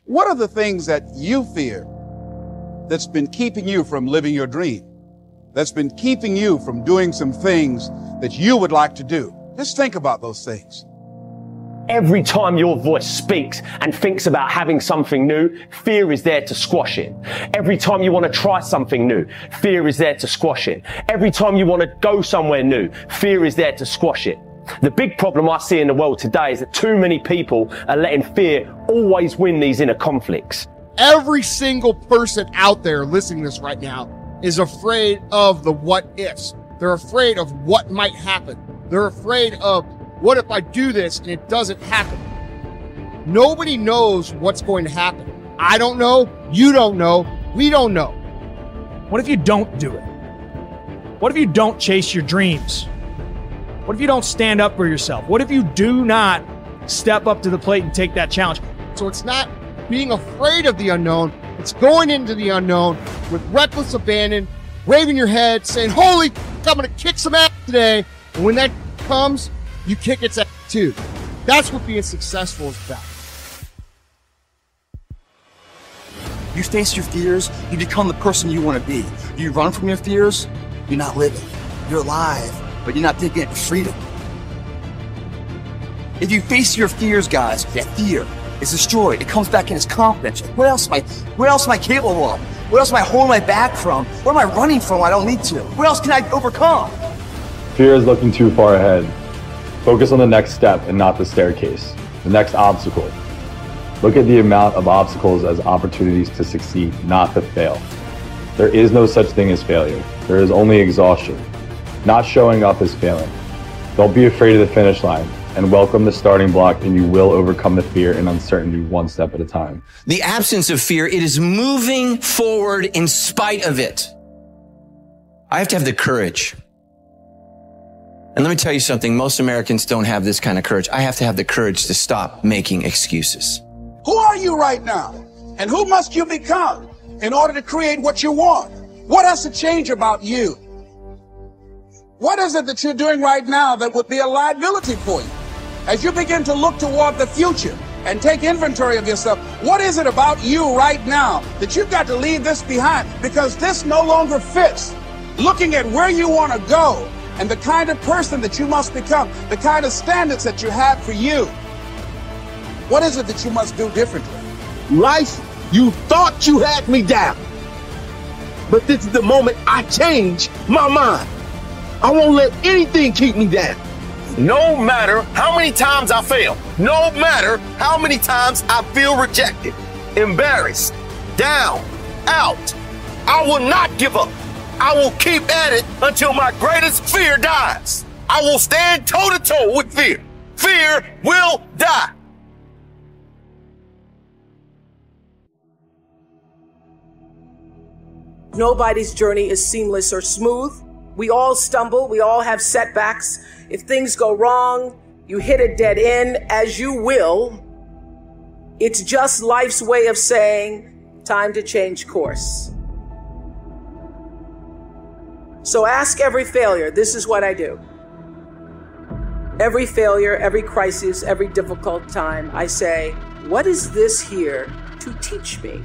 What are the things that you fear that's been keeping you from living your dream? That's been keeping you from doing some things that you would like to do? Just think about those things. Every time your voice speaks and thinks about having something new, fear is there to squash it. Every time you want to try something new, fear is there to squash it. Every time you want to go somewhere new, fear is there to squash it. The big problem I see in the world today is that too many people are letting fear always win these inner conflicts. Every single person out there listening to this right now is afraid of the what ifs. They're afraid of what might happen. They're afraid of, what if I do this and it doesn't happen? Nobody knows what's going to happen. I don't know. You don't know. We don't know. What if you don't do it? What if you don't chase your dreams? What if you don't stand up for yourself? What if you do not step up to the plate and take that challenge? So it's not being afraid of the unknown. It's going into the unknown with reckless abandon, waving your head, saying, holy, I'm going to kick some ass today. And when that comes, you kick its ass too. That's what being successful is about. You face your fears, you become the person you want to be. You run from your fears, you're not living. You're alive, but you're not taking it to freedom. If you face your fears, guys, that fear is destroyed. It comes back in as confidence. What else am I capable of? What else am I holding my back from? What am I running from? I don't need to. What else can I overcome? Fear is looking too far ahead. Focus on the next step and not the staircase, the next obstacle. Look at the amount of obstacles as opportunities to succeed, not to fail. There is no such thing as failure. There is only exhaustion. Not showing up is failing. Don't be afraid of the finish line and welcome the starting block, and you will overcome the fear and uncertainty one step at a time. The absence of fear, it is moving forward in spite of it. I have to have the courage. And let me tell you something, most Americans don't have this kind of courage. I have to have the courage to stop making excuses. Who are you right now? And who must you become in order to create what you want? What has to change about you? What is it that you're doing right now that would be a liability for you? As you begin to look toward the future and take inventory of yourself, what is it about you right now that you've got to leave this behind because this no longer fits? Looking at where you want to go and the kind of person that you must become, the kind of standards that you have for you. What is it that you must do differently? Life, you thought you had me down. But this is the moment I change my mind. I won't let anything keep me down. No matter how many times I fail, no matter how many times I feel rejected, embarrassed, down, out, I will not give up. I will keep at it until my greatest fear dies. I will stand toe-to-toe with fear. Fear will die. Nobody's journey is seamless or smooth. We all stumble. We all have setbacks. If things go wrong, you hit a dead end, as you will. It's just life's way of saying, time to change course. So ask every failure. This is what I do. Every failure, every crisis, every difficult time, I say, what is this here to teach me?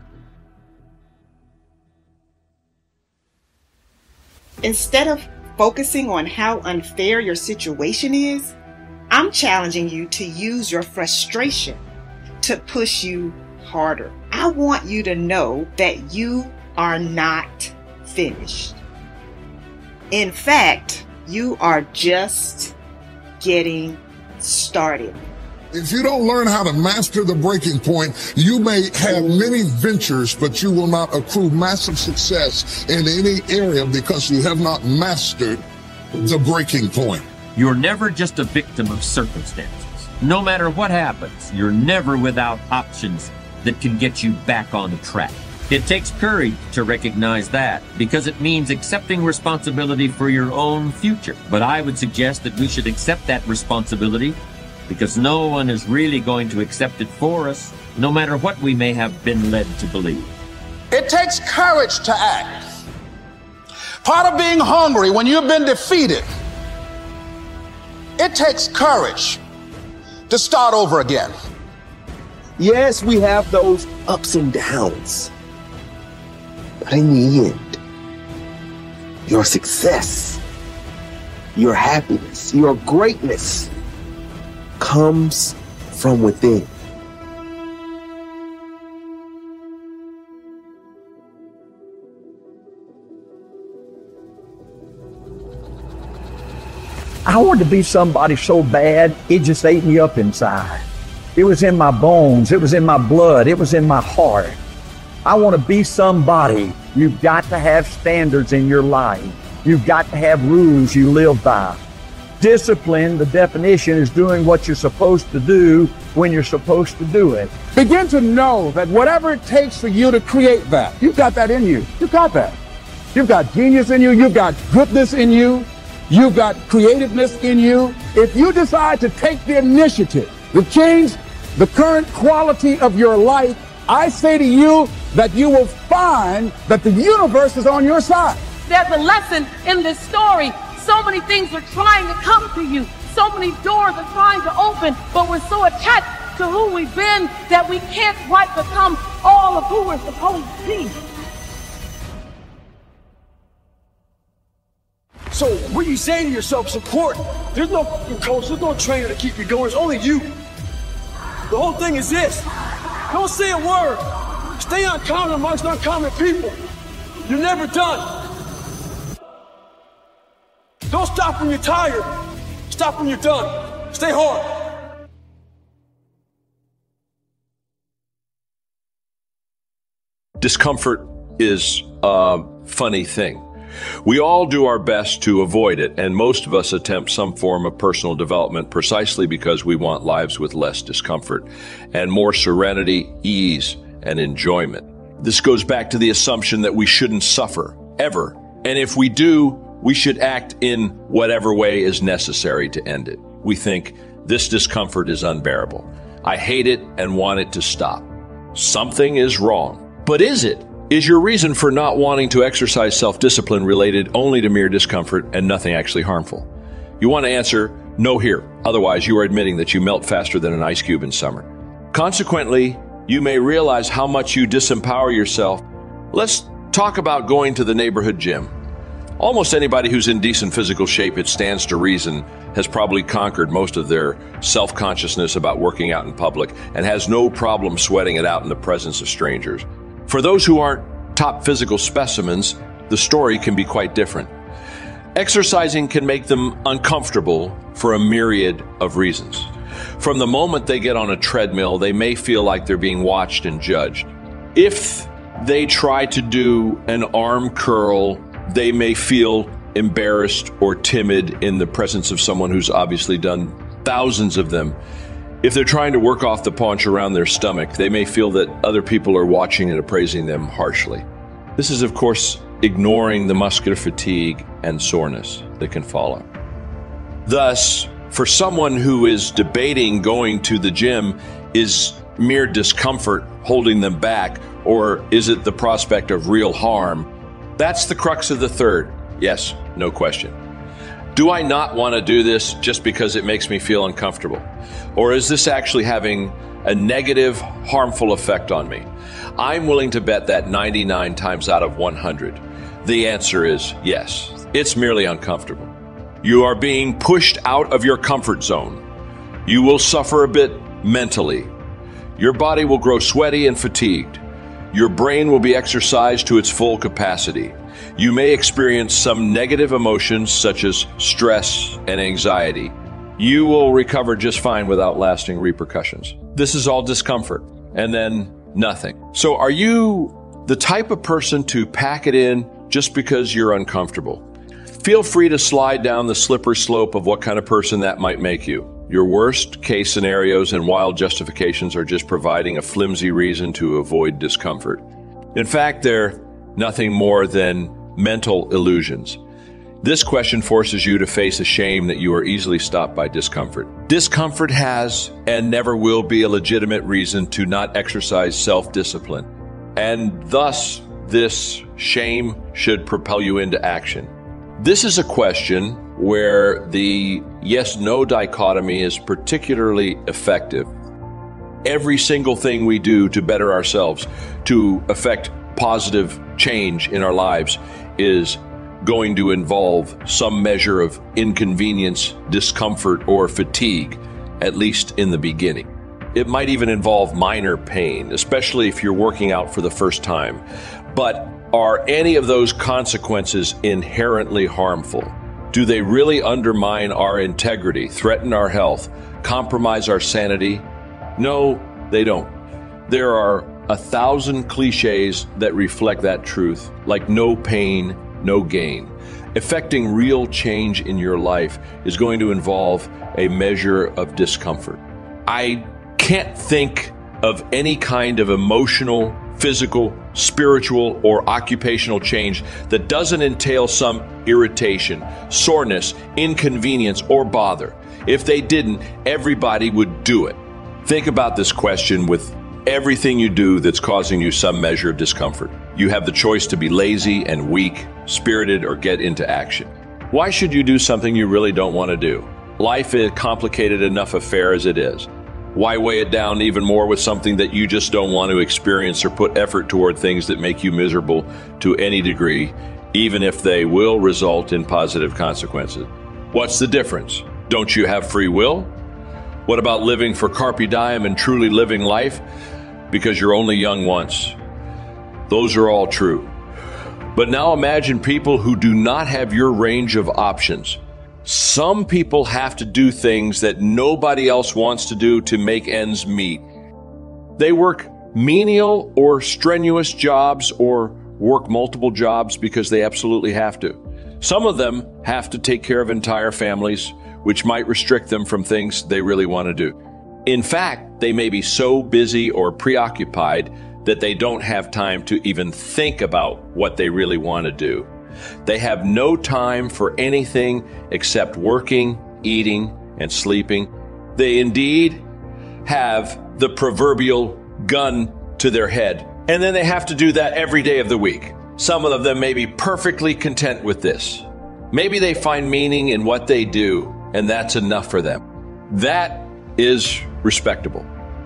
Instead of focusing on how unfair your situation is, I'm challenging you to use your frustration to push you harder. I want you to know that you are not finished. In fact, you are just getting started. If you don't learn how to master the breaking point, you may have many ventures, but you will not accrue massive success in any area because you have not mastered the breaking point. You're never just a victim of circumstances. No matter what happens, you're never without options that can get you back on the track. It takes courage to recognize that because it means accepting responsibility for your own future. But I would suggest that we should accept that responsibility because no one is really going to accept it for us, no matter what we may have been led to believe. It takes courage to act. Part of being hungry when you've been defeated, it takes courage to start over again. Yes, we have those ups and downs. But in the end, your success, your happiness, your greatness comes from within. I wanted to be somebody so bad, it just ate me up inside. It was in my bones, it was in my blood, it was in my heart. I want to be somebody. You've got to have standards in your life. You've got to have rules you live by. Discipline, the definition, is doing what you're supposed to do when you're supposed to do it. Begin to know that whatever it takes for you to create that, you've got that in you. You've got that. You've got genius in you. You've got goodness in you. You've got creativeness in you. If you decide to take the initiative to change the current quality of your life, I say to you that you will find that the universe is on your side. There's a lesson in this story. So many things are trying to come to you. So many doors are trying to open, but we're so attached to who we've been that we can't quite become all of who we're supposed to be. So what are you saying to yourself is important. There's no coach, there's no trainer to keep you going. It's only you. The whole thing is this. Don't say a word. Stay uncommon amongst uncommon people. You're never done. Don't stop when you're tired. Stop when you're done. Stay hard. Discomfort is a funny thing. We all do our best to avoid it, and most of us attempt some form of personal development precisely because we want lives with less discomfort and more serenity, ease, and enjoyment. This goes back to the assumption that we shouldn't suffer, ever. And if we do, we should act in whatever way is necessary to end it. We think, this discomfort is unbearable. I hate it and want it to stop. Something is wrong. But is it? Is your reason for not wanting to exercise self-discipline related only to mere discomfort and nothing actually harmful? You want to answer no here. Otherwise, you are admitting that you melt faster than an ice cube in summer. Consequently, you may realize how much you disempower yourself. Let's talk about going to the neighborhood gym. Almost anybody who's in decent physical shape, it stands to reason, has probably conquered most of their self-consciousness about working out in public and has no problem sweating it out in the presence of strangers. For those who aren't top physical specimens, the story can be quite different. Exercising can make them uncomfortable for a myriad of reasons. From the moment they get on a treadmill, they may feel like they're being watched and judged. If they try to do an arm curl, they may feel embarrassed or timid in the presence of someone who's obviously done thousands of them. If they're trying to work off the paunch around their stomach, they may feel that other people are watching and appraising them harshly. This is, of course, ignoring the muscular fatigue and soreness that can follow. Thus, for someone who is debating going to the gym, is mere discomfort holding them back, or is it the prospect of real harm? That's the crux of the third. Yes, no question. Do I not want to do this just because it makes me feel uncomfortable? Or is this actually having a negative, harmful effect on me? I'm willing to bet that 99 times out of 100, the answer is yes. It's merely uncomfortable. You are being pushed out of your comfort zone. You will suffer a bit mentally. Your body will grow sweaty and fatigued. Your brain will be exercised to its full capacity. You may experience some negative emotions such as stress and anxiety. You will recover just fine without lasting repercussions. This is all discomfort, and then nothing. So are you the type of person to pack it in just because you're uncomfortable? Feel free to slide down the slippery slope of what kind of person that might make you. Your worst case scenarios and wild justifications are just providing a flimsy reason to avoid discomfort. In fact, they're nothing more than mental illusions. This question forces you to face a shame that you are easily stopped by discomfort. Discomfort has and never will be a legitimate reason to not exercise self-discipline. And thus, this shame should propel you into action. This is a question where the yes-no dichotomy is particularly effective. every single thing we do to better ourselves, to affect positive change in our lives, is going to involve some measure of inconvenience, discomfort, or fatigue, at least in the beginning. It might even involve minor pain, especially if you're working out for the first time. But are any of those consequences inherently harmful? Do they really undermine our integrity, threaten our health, compromise our sanity? No, they don't. There are 1,000 cliches that reflect that truth, like no pain, no gain. Effecting real change in your life is going to involve a measure of discomfort. I can't think of any kind of emotional, physical, spiritual, or occupational change that doesn't entail some irritation, soreness, inconvenience, or bother. If they didn't, everybody would do it. Think about this question with everything you do that's causing you some measure of discomfort. You have the choice to be lazy and weak, spirited, or get into action. Why should you do something you really don't want to do? Life is a complicated enough affair as it is. Why weigh it down even more with something that you just don't want to experience or put effort toward things that make you miserable to any degree, even if they will result in positive consequences? What's the difference? Don't you have free will? What about living for carpe diem and truly living life because you're only young once? Those are all true. But now imagine people who do not have your range of options. Some people have to do things that nobody else wants to do to make ends meet. They work menial or strenuous jobs or work multiple jobs because they absolutely have to. Some of them have to take care of entire families, which might restrict them from things they really want to do. In fact, they may be so busy or preoccupied that they don't have time to even think about what they really want to do. They have no time for anything except working, eating, and sleeping. They indeed have the proverbial gun to their head, and then they have to do that every day of the week. Some of them may be perfectly content with this. Maybe they find meaning in what they do, and that's enough for them. That is respectable.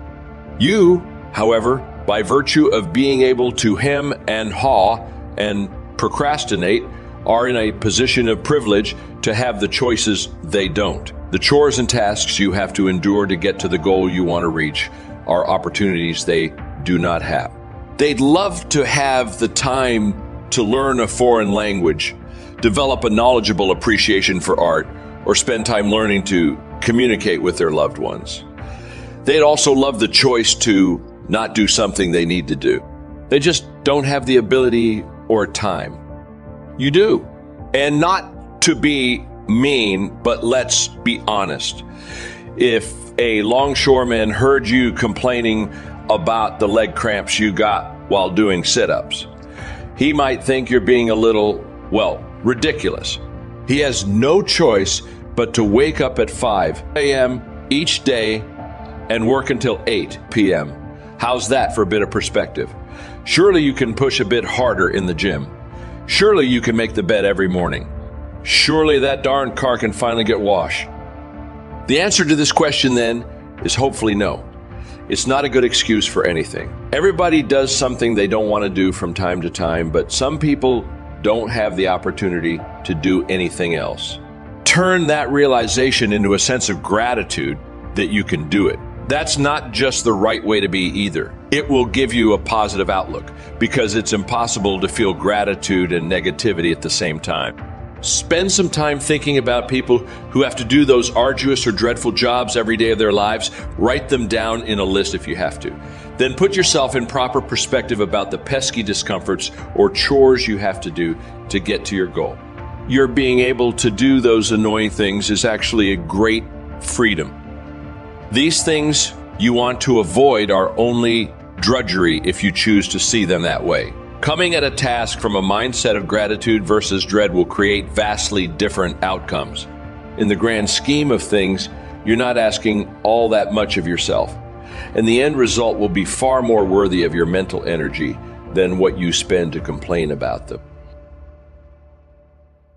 You, however, by virtue of being able to hem and haw and procrastinate, are in a position of privilege to have the choices they don't. The chores and tasks you have to endure to get to the goal you want to reach are opportunities they do not have. They'd love to have the time to learn a foreign language, develop a knowledgeable appreciation for art, or spend time learning to communicate with their loved ones. They'd also love the choice to not do something they need to do. They just don't have the ability or time. You do. And not to be mean, but let's be honest. If a longshoreman heard you complaining about the leg cramps you got while doing sit-ups, he might think you're being a little, ridiculous. He has no choice but to wake up at 5 a.m. each day and work until 8 p.m. How's that for a bit of perspective? Surely you can push a bit harder in the gym. Surely you can make the bed every morning. Surely that darn car can finally get washed. The answer to this question then is hopefully no. It's not a good excuse for anything. Everybody does something they don't want to do from time to time, but some people don't have the opportunity to do anything else. Turn that realization into a sense of gratitude that you can do it. That's not just the right way to be either. It will give you a positive outlook because it's impossible to feel gratitude and negativity at the same time. Spend some time thinking about people who have to do those arduous or dreadful jobs every day of their lives. Write them down in a list if you have to. Then put yourself in proper perspective about the pesky discomforts or chores you have to do to get to your goal. Your being able to do those annoying things is actually a great freedom. These things you want to avoid are only drudgery if you choose to see them that way. Coming at a task from a mindset of gratitude versus dread will create vastly different outcomes. In the grand scheme of things, you're not asking all that much of yourself, and the end result will be far more worthy of your mental energy than what you spend to complain about them.